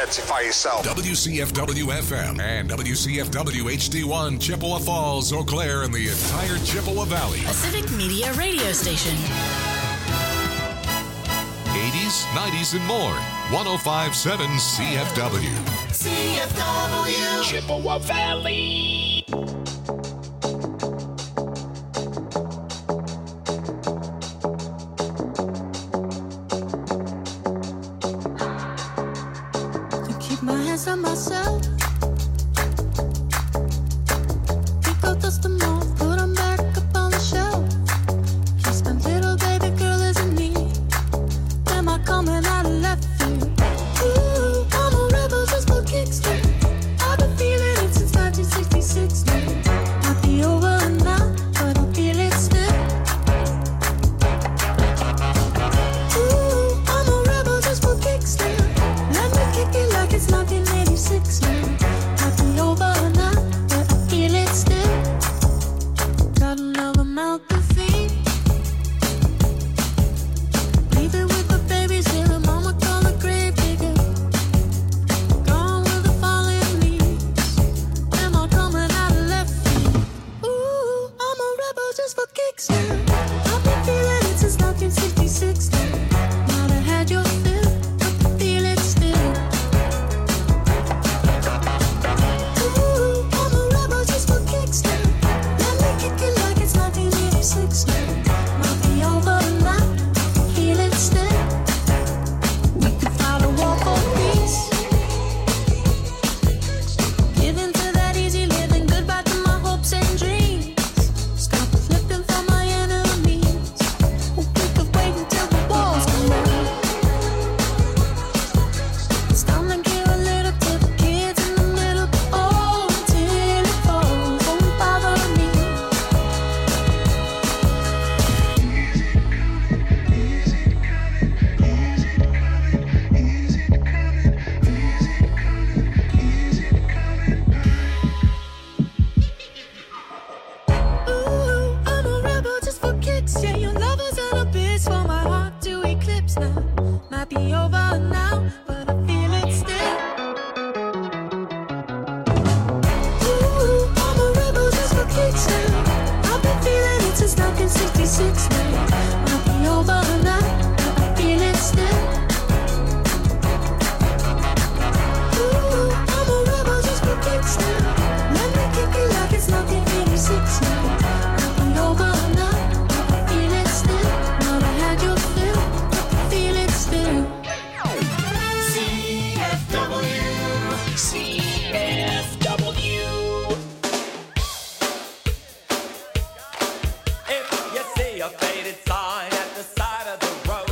identify yourself. WCFW FM and WCFW HD1, Chippewa Falls, Eau Claire, and the entire Chippewa Valley. A civic media radio station. 80s, 90s, and more. 105.7 CFW. CFW. Chippewa Valley. My hands on myself. Pick up dust them off, put them back up on the shelf. Kiss my little baby girl isn't me. Am I coming out of left field? Ooh, I'm a rebel just for kicks. I've been feeling it since 1966 now. Might be over now, but I feel it still. Ooh, I'm a rebel just for kicks. Let me kick it like it's 1986 now. Might be over now, but I feel it still. Got another mouth to feed. Leave it with the babies here, mama call a grave digger. Gone with the falling leaves. Am I coming out of left field? Ooh, I'm a rebel just for kicks now. I've been feeling it since 1966 now. Might have had your fill, but I feel it still. Ooh, I'm a rebel just for kicks now. Let me kick it like it's 1986 now. Might be over now, I feel it still. We could fight a war for peace. Giving to that easy living, goodbye to my hopes and dreams. Stop flipping for my enemies. We could wait until the walls come down. It's time to give a little to the kids in the middle. Oh, until it falls, won't bother me. Ooh, I'm a rebel just for kicks. Yeah, your love is an abyss for my heart to eclipse now. Might be over now, but I feel it still. Ooh, I'm a rebel just for kicks now. I've been feeling it since 1966 now. Might be over now, but I feel it still. Ooh, I'm a rebel just for kicks now. Let me kick it like it's 1986 now. Might be over now, but I feel it still. Might have had your fill, but I feel it still. CFW. CFW. If you see a faded sign at the side of the road,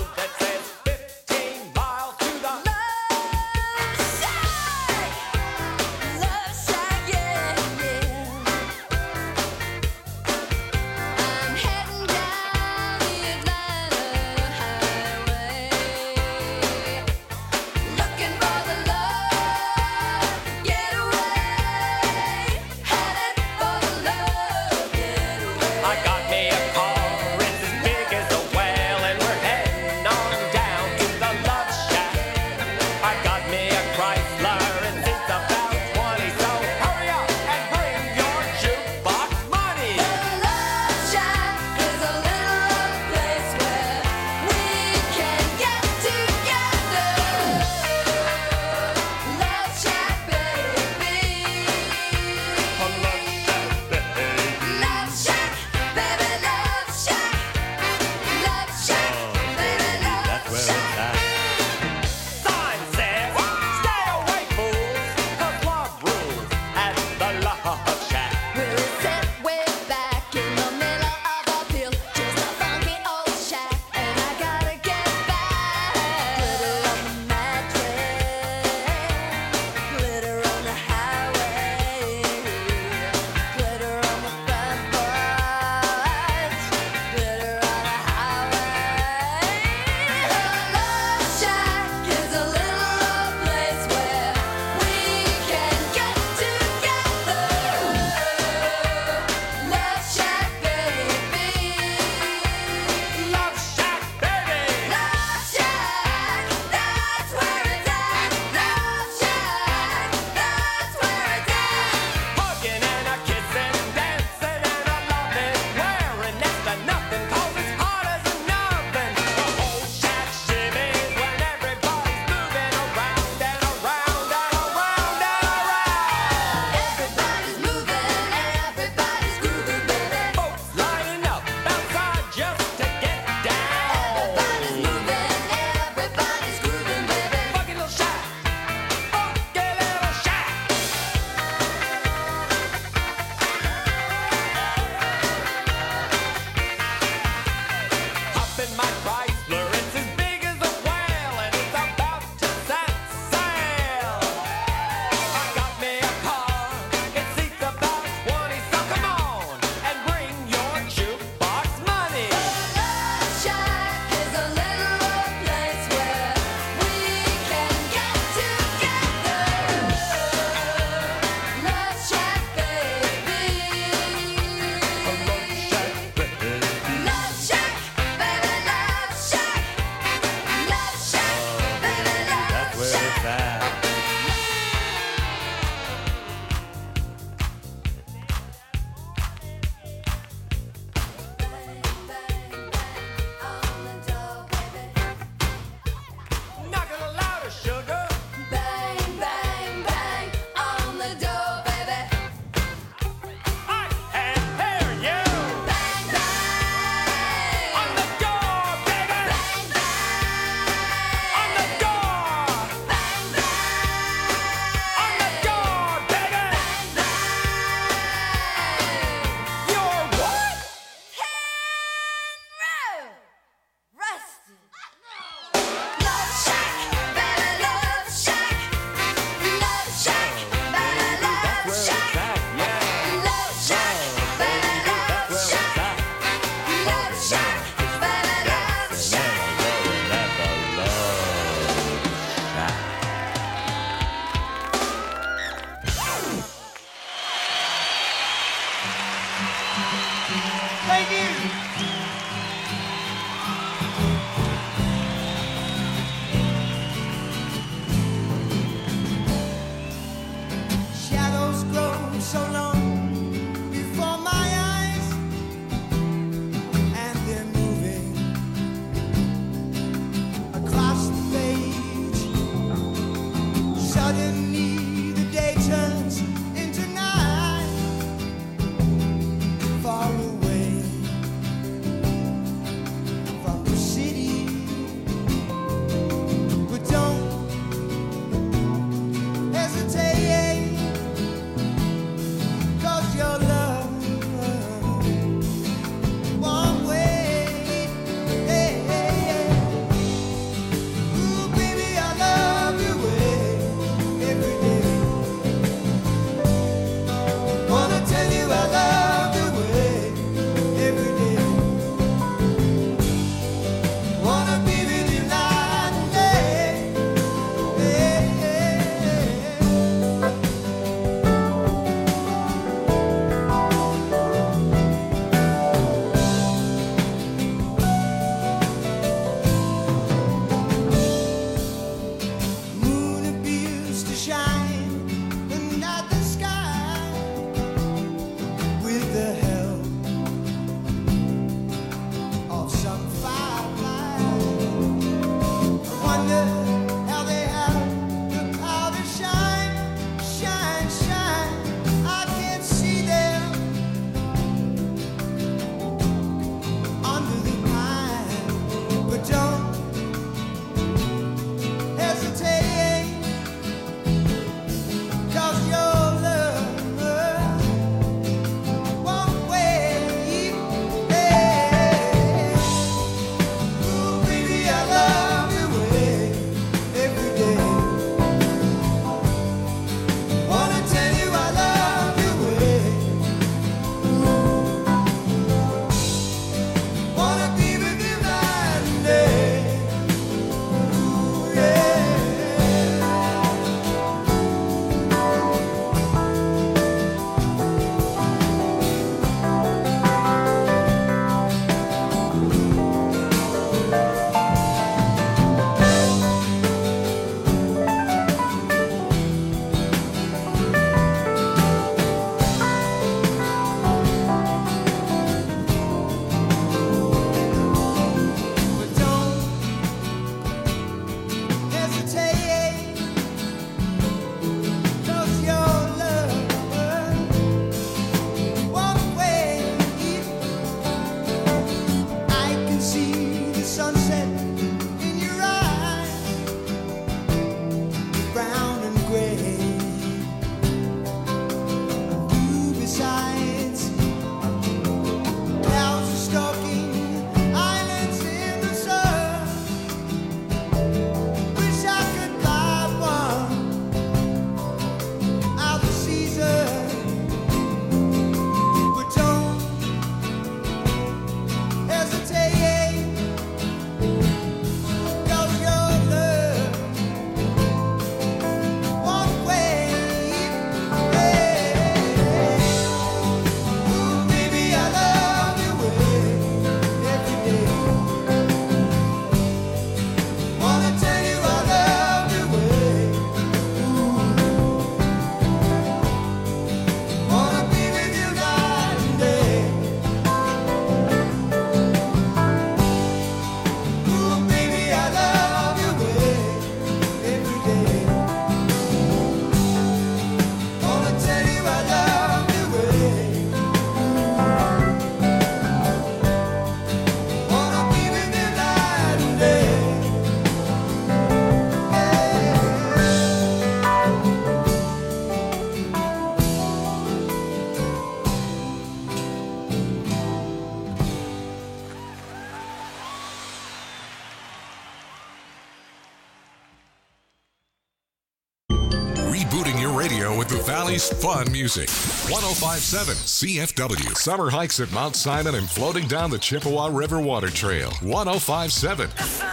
with the Valley's fun music. 105.7 CFW. Summer hikes at Mount Simon and floating down the Chippewa River Water Trail. 105.7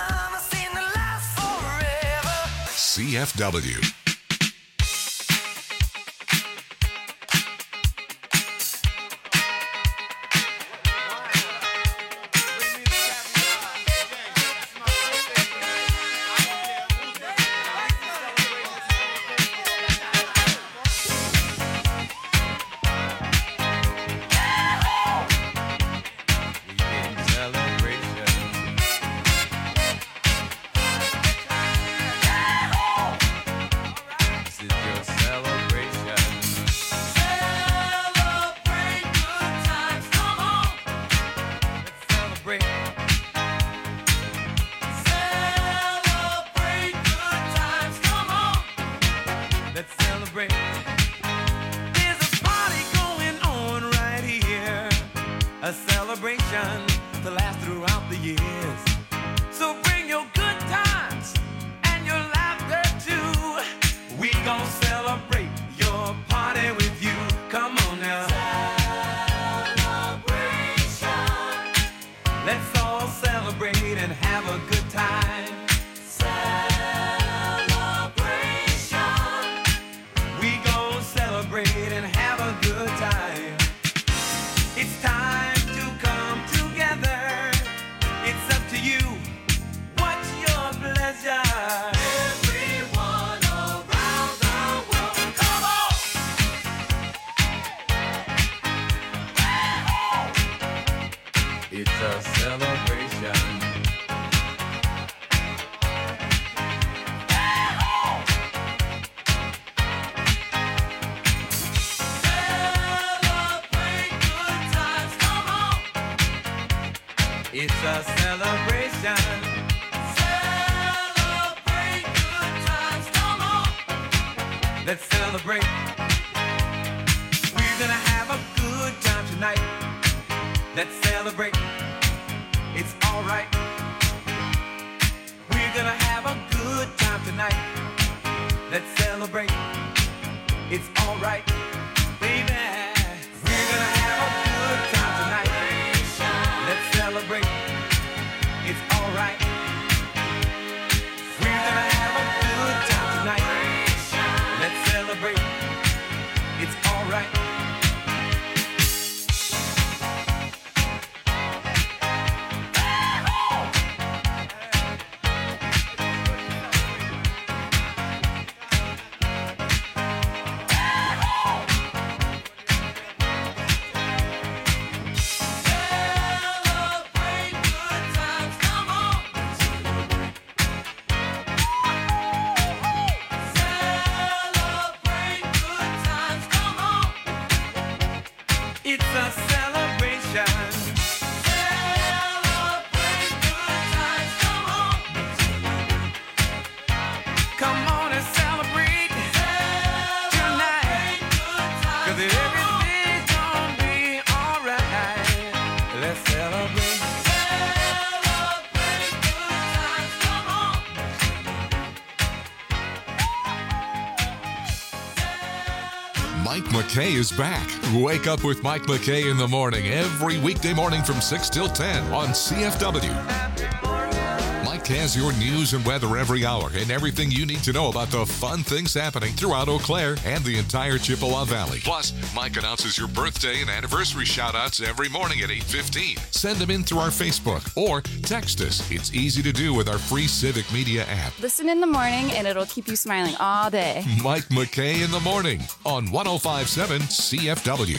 CFW. Mike McKay is back. Wake up with Mike McKay in the morning every weekday morning from 6 till 10 on CFW. Mike has your news and weather every hour and everything you need to know about the fun things happening throughout Eau Claire and the entire Chippewa Valley. Plus, Mike announces your birthday and anniversary shout-outs every morning at 8:15. Send them in through our Facebook or text us. It's easy to do with our free Civic Media app. Listen in the morning and it'll keep you smiling all day. Mike McKay in the morning on 105.7 CFW.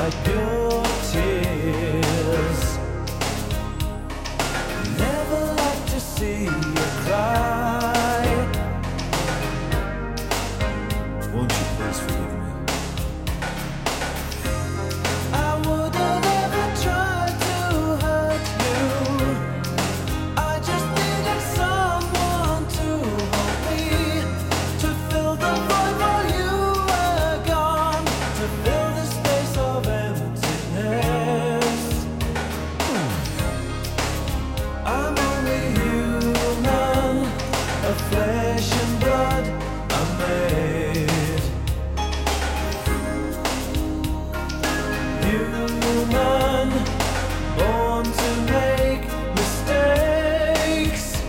wipe your tears. Never like to see you cry. Won't you please forgive me? I wouldn't ever try to hurt you. I just needed someone to hold me, to fill the void while you were gone, to fill the space of emptiness. I'm only human, of flesh and blood I'm made. Human, born to make mistakes.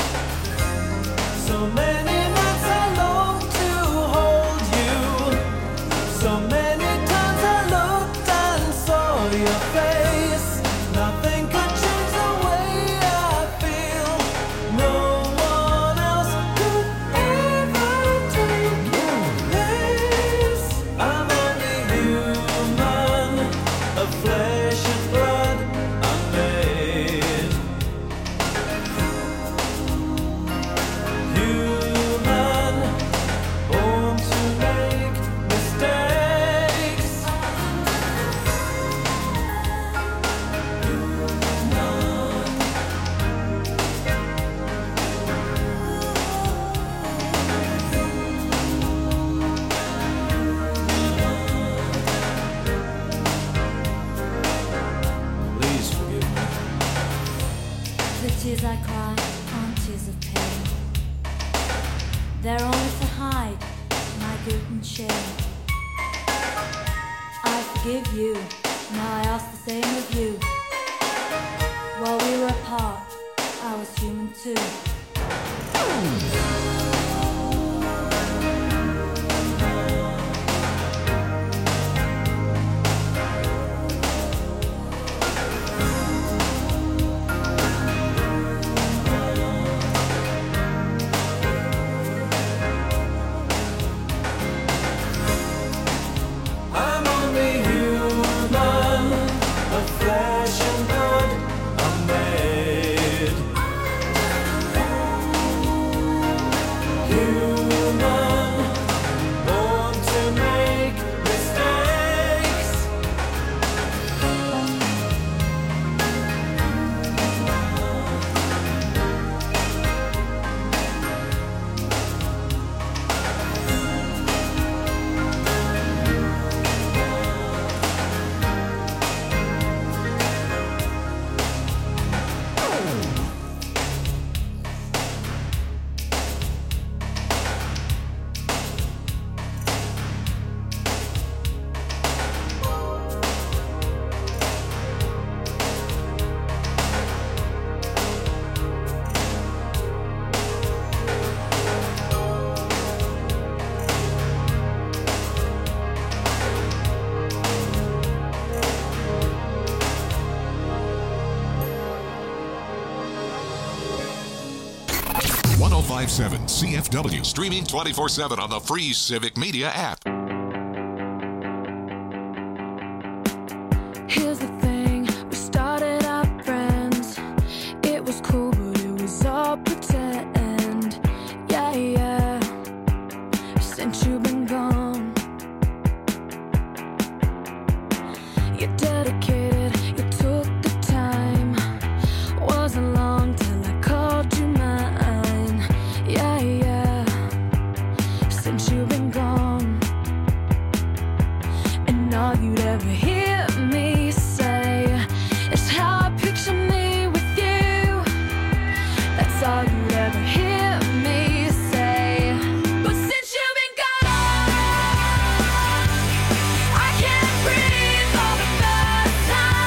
So many nights I long to hold you. So many times I looked and saw your face. Nothing could change the way I feel. No one else could ever take your place. I'm only human, of flesh and blood I'm made. Human, born to make mistakes. Please forgive me. The tears I cry aren't tears of pain. They're only to hide my guilt and shame. I forgive you, now I ask the same of you. While we were apart, I was human too. I'm only human, of flesh and blood I'm made. Human, born to make mistakes. .5.7 CFW, streaming 24/7 on the free Civic Media app. Here's the thing, we started out friends. It was cool, but it was all pretend. Yeah, yeah. Since you've been gone, you're dedicated, you took the time. Wasn't long till I called you mine. Yeah, yeah. Since you've been gone, and all you'd ever hear me say is how I picture me with you. That's all you'd ever hear me say. But since you've been gone, I can't breathe for the first time.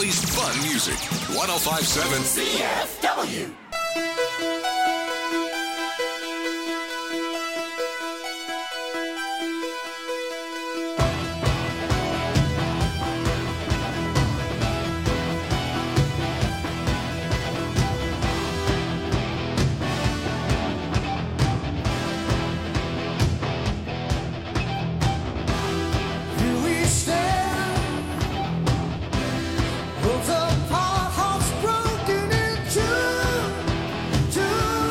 Valley's fun music. 105.7 CFW. Broken into two.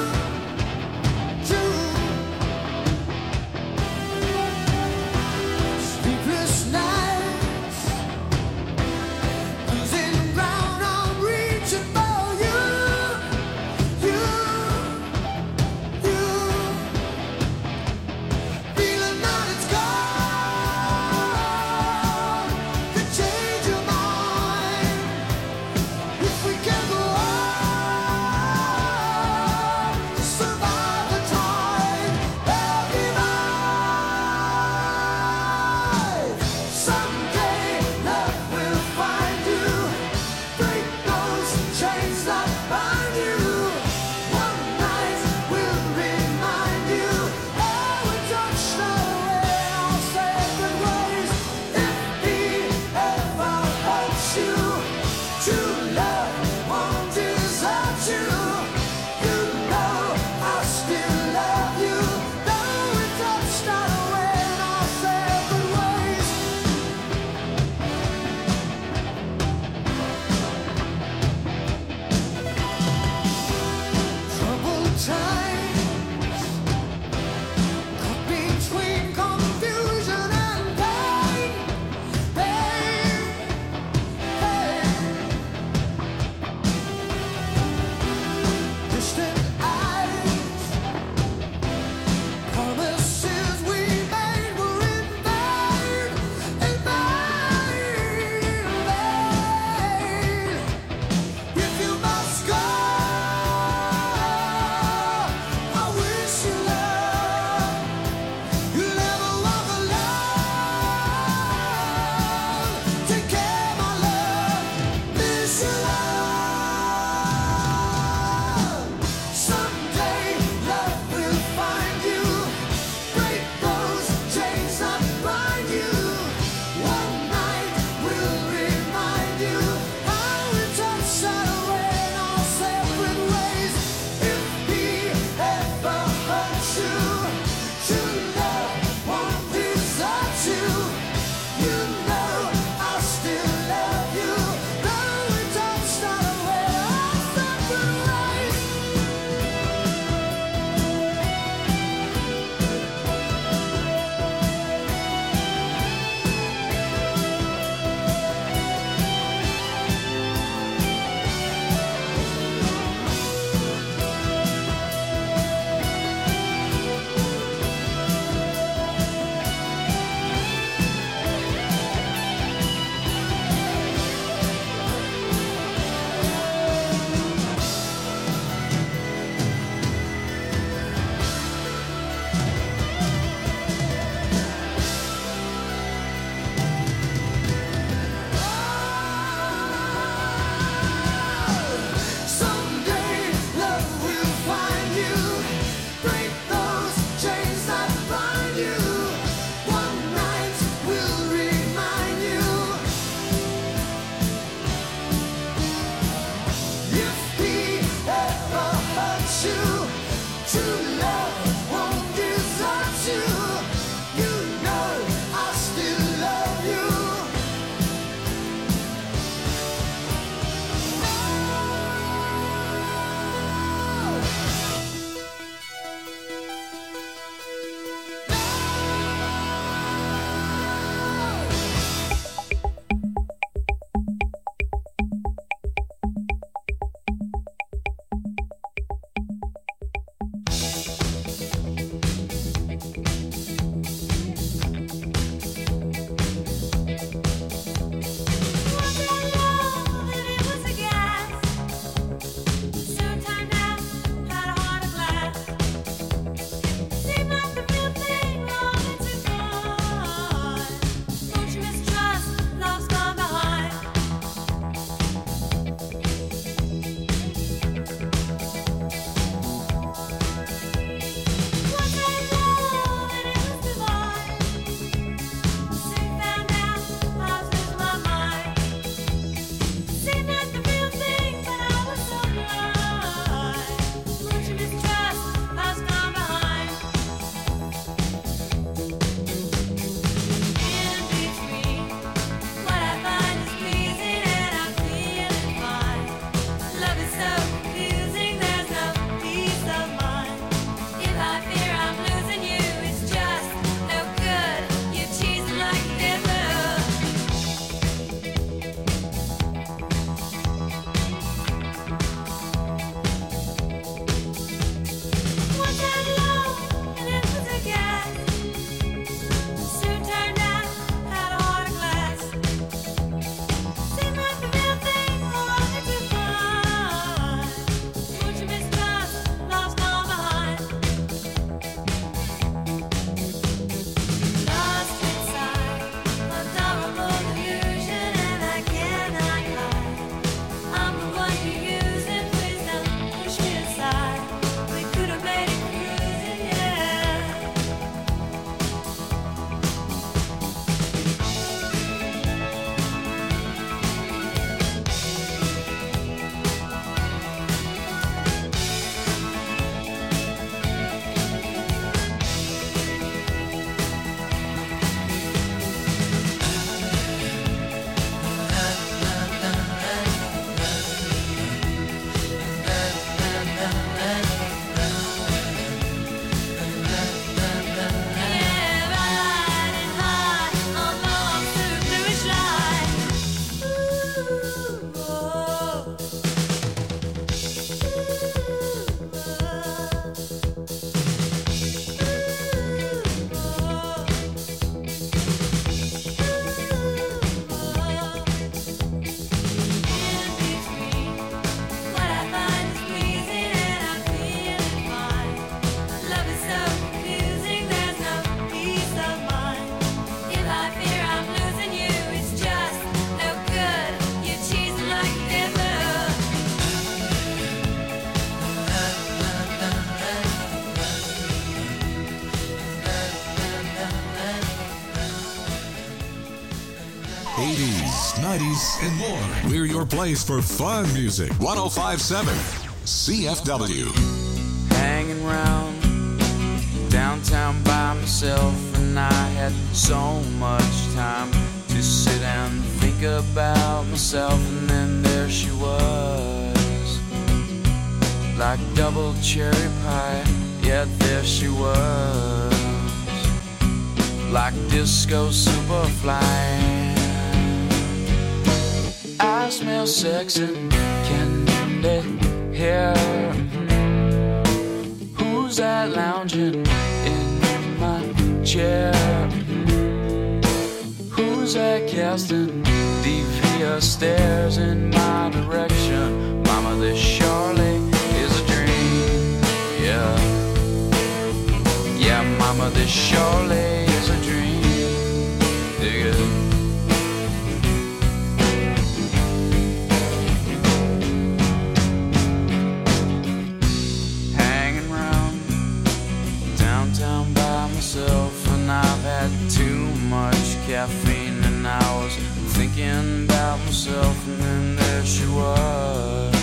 80s, 90s, and more. We're your place for fun music. 105.7 CFW. Hanging round downtown by myself, and I had so much time to sit and think about myself, and then there she was, like double cherry pie. Yeah, there she was, like disco superfly. I smell sex and candy here. Who's that lounging in my chair? Who's that casting devious stares in my direction? Mama, this surely is a dream. Yeah, yeah, mama, this surely is a dream. Dig it. And I've had too much caffeine, and I was thinking about myself, and then there she was,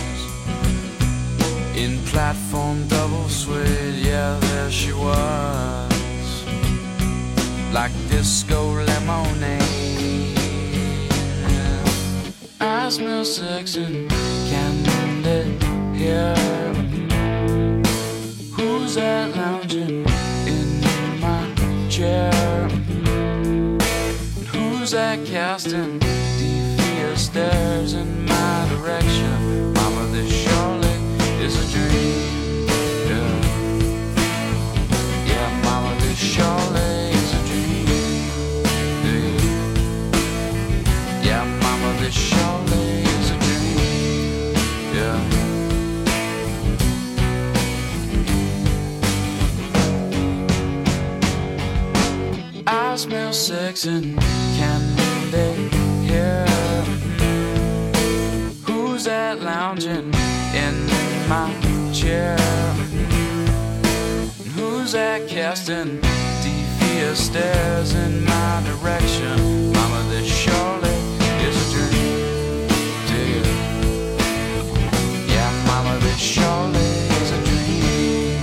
in platform double suede. Yeah, there she was, like disco lemonade. I smell sex and candy here. Who's that lounging in chair? Who's that casting devious stares in my direction? Mama, this surely is a dream. Yeah, yeah, mama, this surely is a dream. Yeah, yeah, mama, this surely is a dream. Yeah. I smell sex and candy here. Who's that lounging in my chair? Who's that casting devious stares in my direction? Mama, this surely is a dream. Dig it. Yeah, mama, this surely is a dream.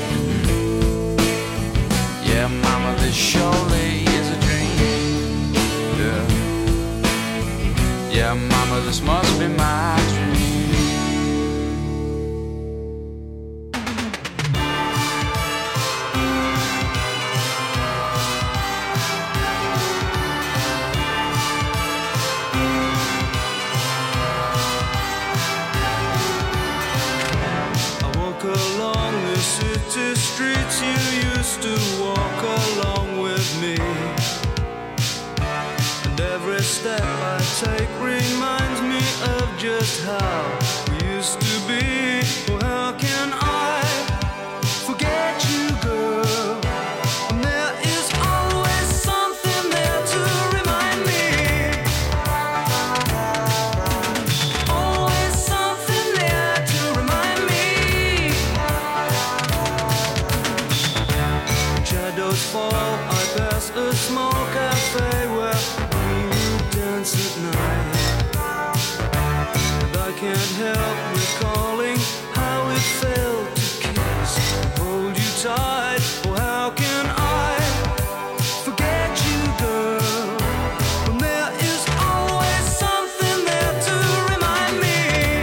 Yeah, mama, this surely is a dream. Yeah, yeah, mama, this must be my dream. I walk along the city streets you used to walk along with me, and every step I take reminds me of just how we used to be. Well, how can I forget you, girl? And there is always something there to remind me. Always something there to remind me. Shadows fall, I pass a small cafe where we would dance at night, and I can't help recalling how it felt to kiss and hold you tight. Oh, how can I forget you, girl, when there is always something there to remind me.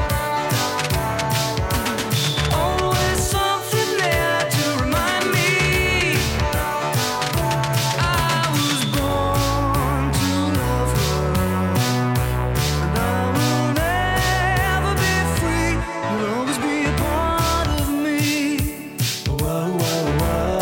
Always something there to remind me. I was born to love her, and I will never be free. You'll always be a part of me. Whoa, whoa, whoa.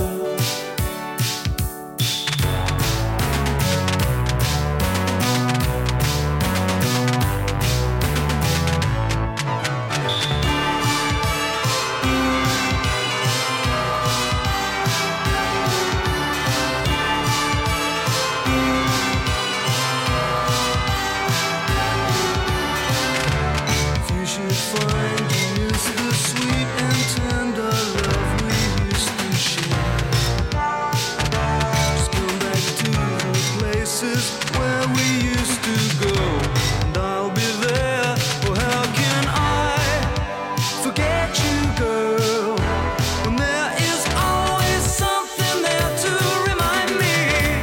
You should find you miss the sweet and tender love we used to share. Just come back to the places where where we used to go, and I'll be there. Oh, how can I forget you, girl, when there is always something there to remind me.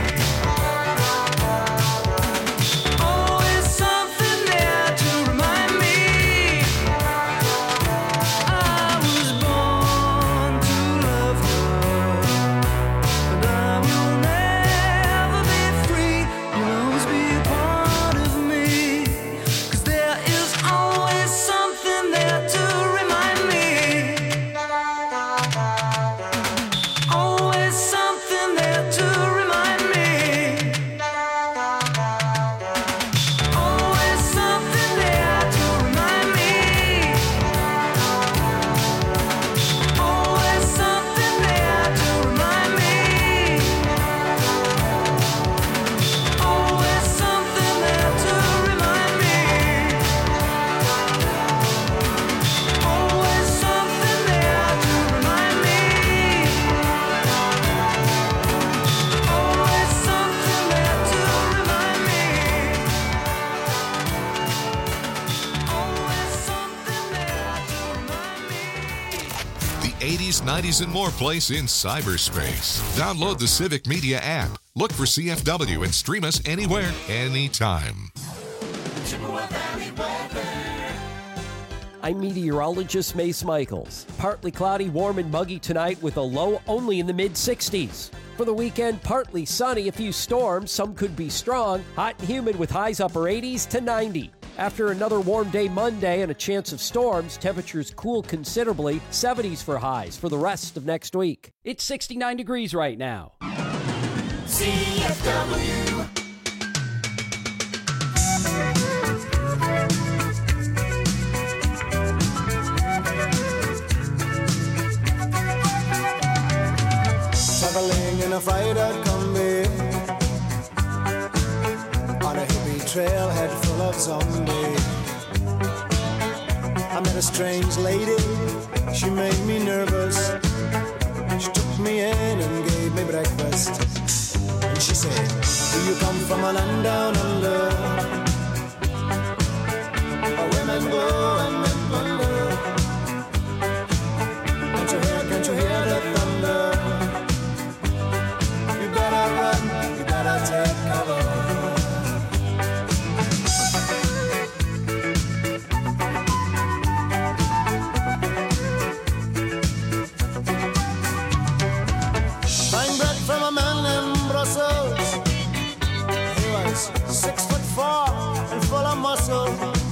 Always something there to remind me. I was born to love her, and I will never be free. You'll always be a part of me, 'cause there is always something there to remind me. Always something there to remind me. Always something there to remind me. Always something there to remind me. Always something there to remind me. Always something there to remind me. Always something there to remind me. Always something there to remind me. The 80s, 90s, and more place in cyberspace. Download the Civic Media app. Look for CFW and stream us anywhere, anytime. I'm meteorologist Mace Michaels. Partly cloudy, warm, and muggy tonight with a low only in the mid-60s. For the weekend, partly sunny, a few storms, some could be strong, hot and humid with highs upper 80s to 90. After another warm day Monday and a chance of storms, temperatures cool considerably, 70s for highs for the rest of next week. It's 69 degrees right now. CFW. Traveling in a freighter combi on a hippie trailhead full of zombies. I met a strange lady, she made me nervous. She took me in and gave me breakfast. And she said, do you come from a land down under, where women go and men wonder? Can't you hear the thunder? You better run, you better take cover. Buying bread from a man in Brussels. He was 6'4" and full of muscle.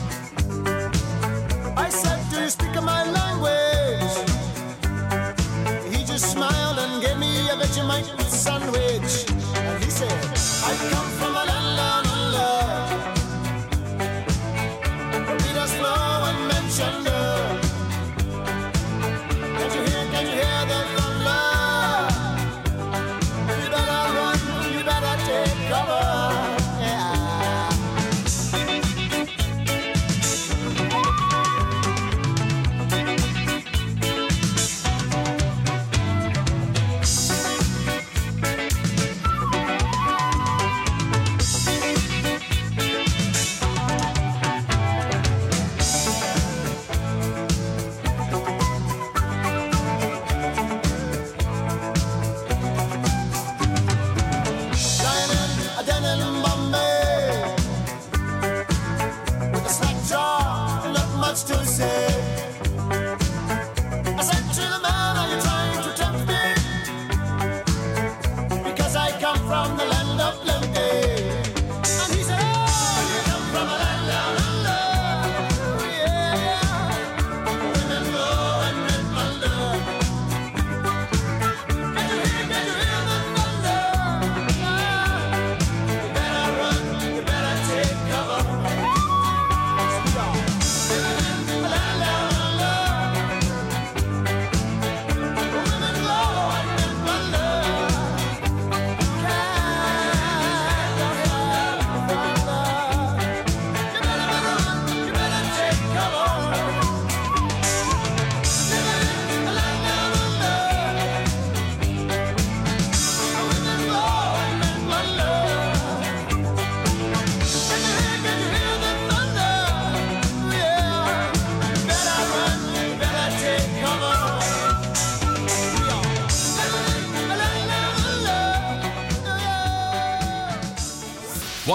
I said, do you speak my language? He just smiled and gave me a Vegemite sandwich. And he said, I come from a land down under, where Peter's flow and Manchester. Can you hear the thunder? You better run, you better take cover. Yeah.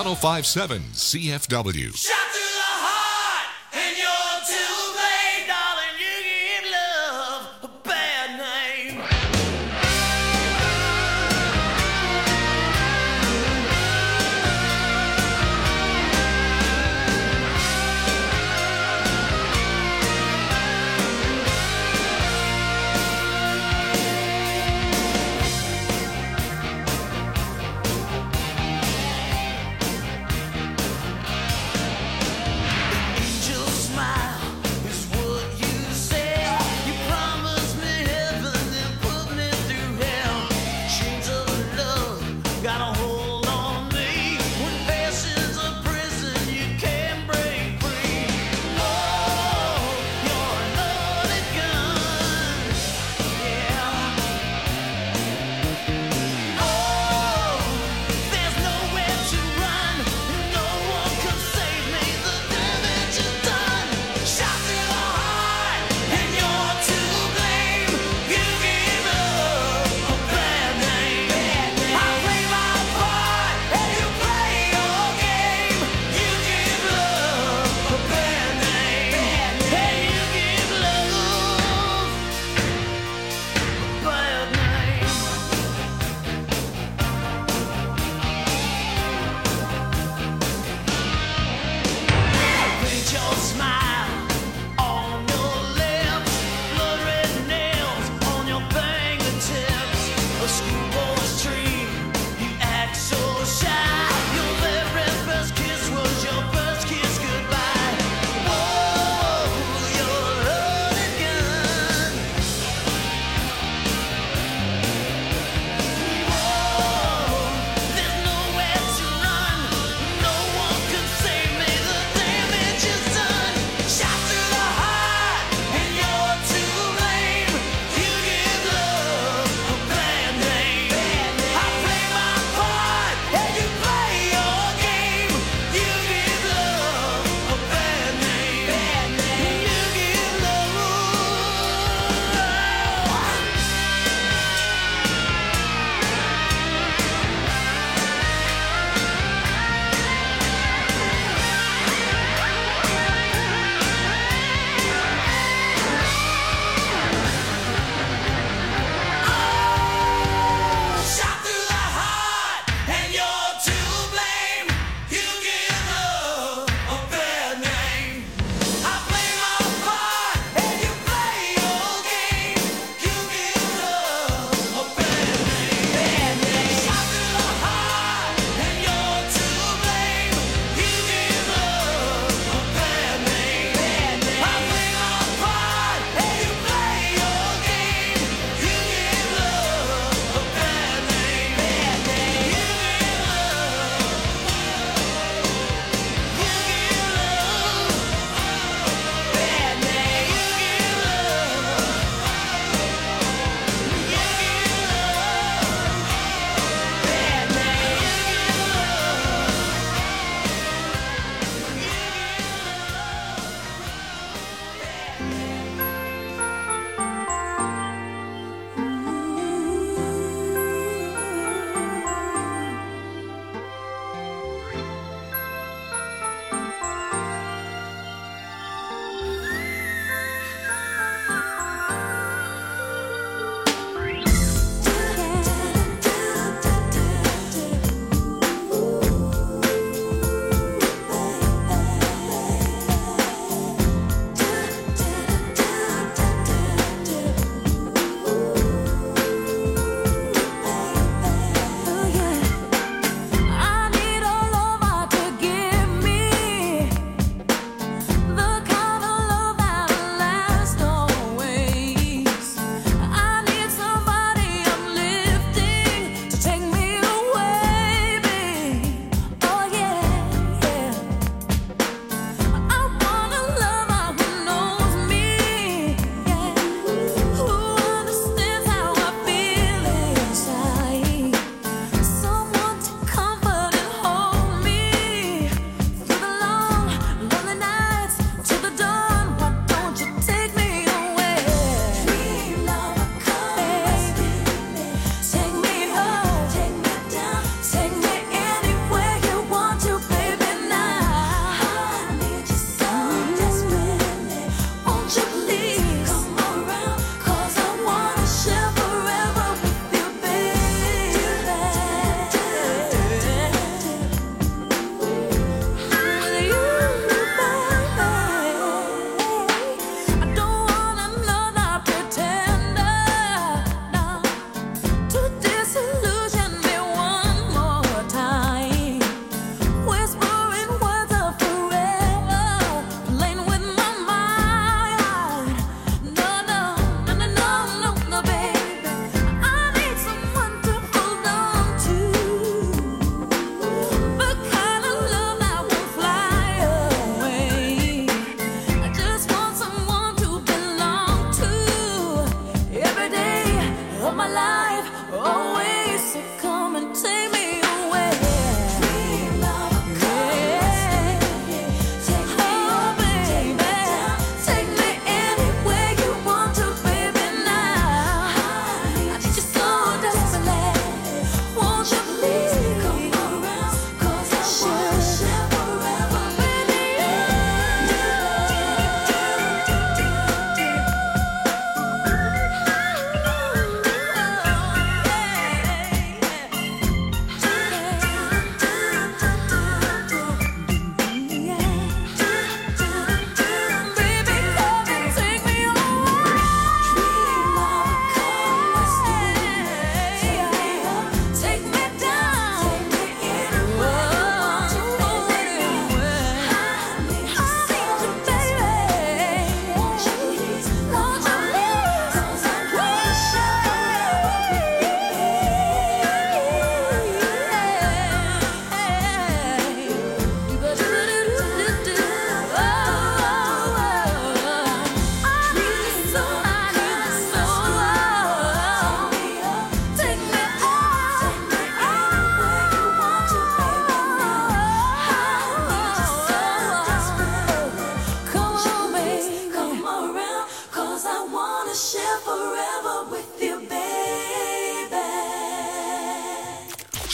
1057 CFW. Shot to the heart, and you're too late, darling. You give love a bad name.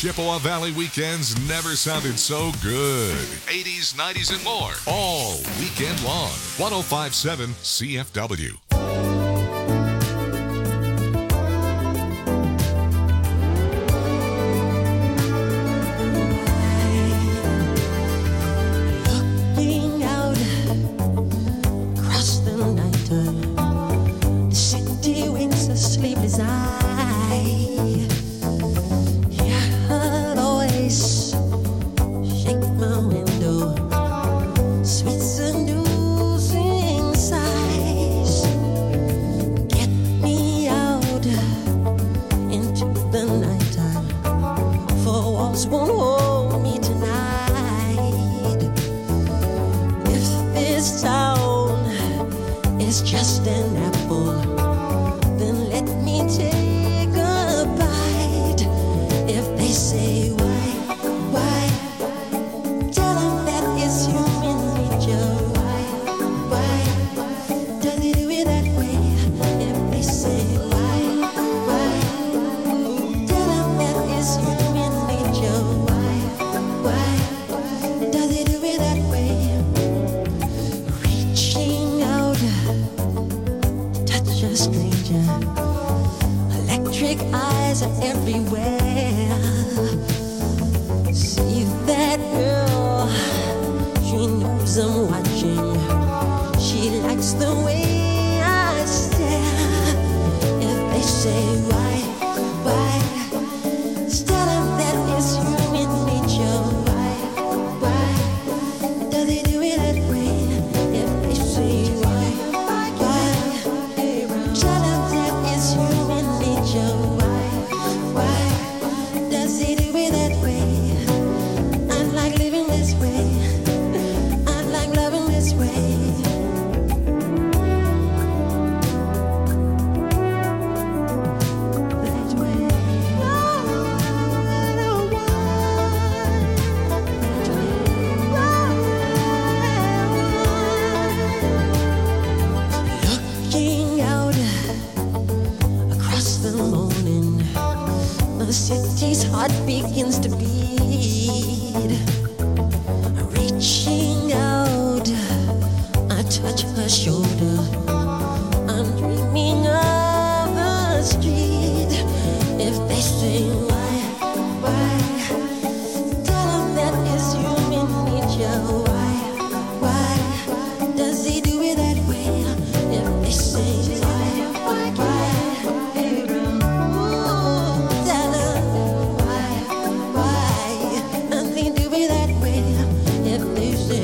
Chippewa Valley weekends never sounded so good. 80s, 90s, and more. All weekend long. 105.7 CFW. Looking out across the night, the city winks a sleepless eye. Yeah, I'll always shake my window, sweet seducing sighs. Get me out into the nighttime, for walls won't hold me tonight. If this town is just an apple, then let me take a bite. If they say why, tell them that it's human nature. Why does it do it that way? If they say why, tell them that it's human nature. Why does it do it that way? Reaching out, touch a stranger. Electric eyes are everywhere. See that girl, she knows I'm watching. She likes the way I stare. If they say why, tell them that it's human nature. Why does it do it that way? If they say why, tell them that it's human nature. Why does it do it that way? I like living this way. I like loving this way. That way. Looking out across the morning, the city's heart begins to beat. Reaching out, I touch her shoulder. I'm dreaming of a street. If they say why, tell them that it's human nature. Why does he do it that way? If they say why, tell them why does he do it that way? If they say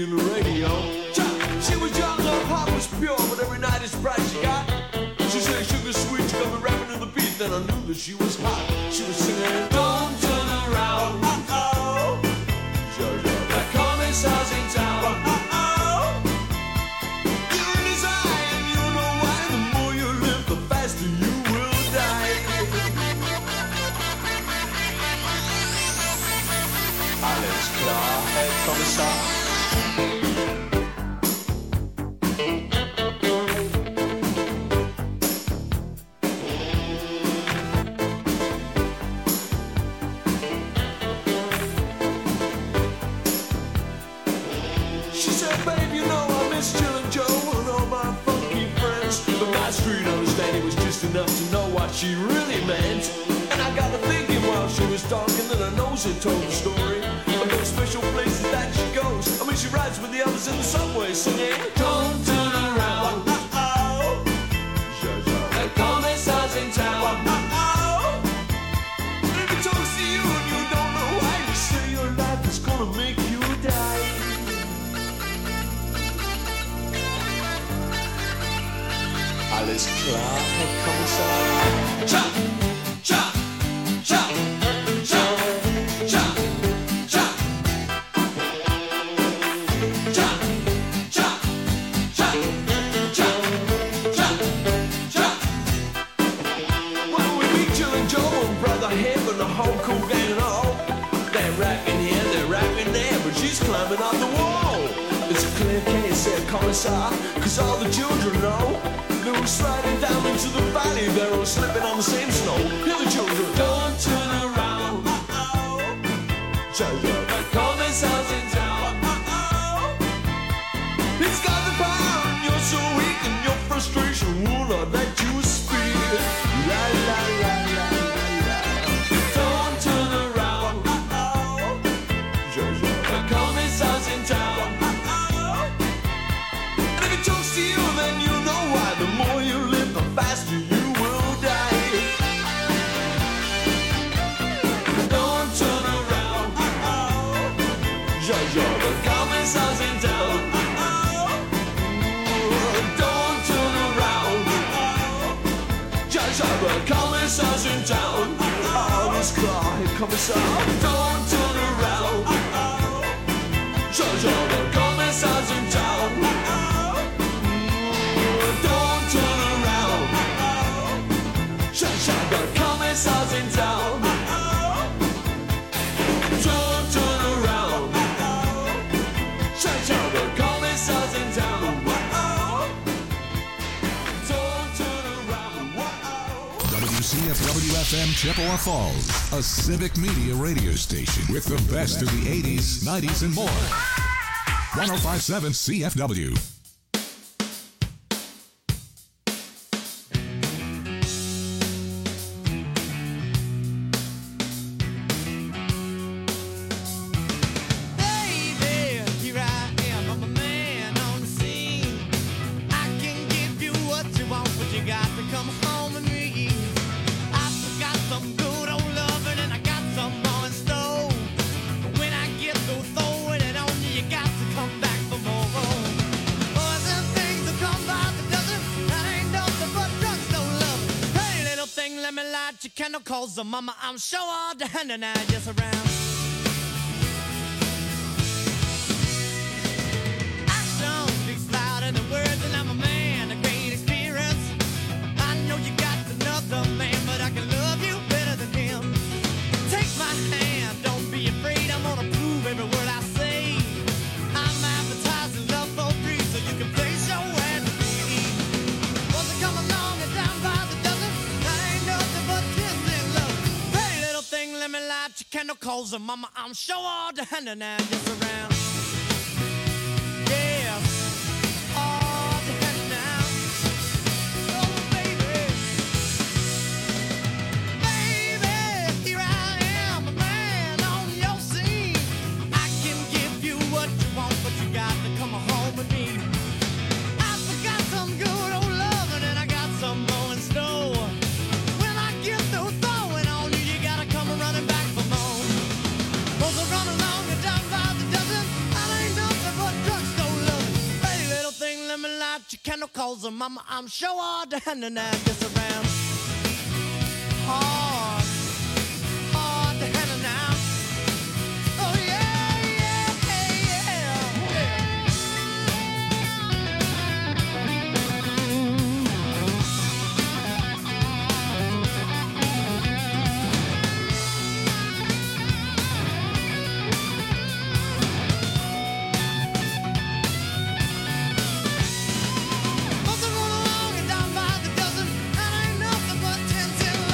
in the radio. She was young, her heart was pure, but every night it's bright she got. She said sugar sweet, she got me rapping to the beat, then I knew that she was hot. She was singing, don't turn around, uh-oh. That commissar's in town, uh-oh. You're in his eye, and you know why. The more you live, the faster you will die. Alles klar, Herr Kommissar. She said, babe, you know I miss Chillin' Joe and all my funky friends. But my street understanding was just enough to know what she really meant. And I got to thinking while she was talking that her nose had told the story of those special places that she goes. I mean, she rides with the others in the subway singing, don't turn around, uh-oh. The commissar's in town, uh-oh. And if he talks to you and you don't know why, you say your life is gonna make you die. Alles klar, Herr Kommissar. Cha, cha, cha, cha, cha, cha. Cha, cha, cha, cha, cha, cha. Well, we meet Jill and Joe and Brother Hip and the whole cool gang and all. They're rapping here, they're rapping there, but she's climbing up the wall. It's a clear case, said Commissar, 'cause all the children know. They were sliding down into the valley, they're all slipping on the same snow. Hear the children, don't turn around, uh-oh. The commissar's in town, uh-oh. He's got the power and you're so weak, and your frustration will not let you speak. La la la la la. Don't turn around, uh-oh. The commissar's in town, uh-oh. And if he talks to you, then you know why. The more you live, the faster you will die. Don't turn around, uh-oh. The commissar's in town, uh-oh. Don't turn around, uh-oh. The commissar's in town, uh-oh. This car, Herr Kommissar. Don't turn around, uh-oh. The commissar's in town, uh-oh. Don't turn around, uh-oh. The commissar's in town, uh-oh. Don't turn around, uh-oh. The commissar's in town, uh-oh. Don't turn around, uh-oh. WCFW-FM Chippewa Falls, a civic media radio station with the best of the 80s, 90s, and more. 105.7 CFW. So mama, I'm sure all the hand and I just around. Action speaks louder than words, and I'm a man of great experience. I know you got another man, but I can love you better than him. Take my hand, don't be afraid. I'm gonna prove every word I say. I'm advertising love for free, so you can place your ad to me. Once I come along and down by the dozen, that ain't nothing but kissing love. Hey, little thing, let me light your candle, cause mama, I'm sure all the hand and I just around. Yeah, all the hand now. Oh, baby. Baby, here I am, a man on your scene. I can give you what you want, but you got to come home with me. I forgot some good old loving, and I got some more in store. When I get through throwing on you, you gotta come running back for more. Both are running along and down by the dozen. candle calls her mama. I'm sure all down and I just around. Oh,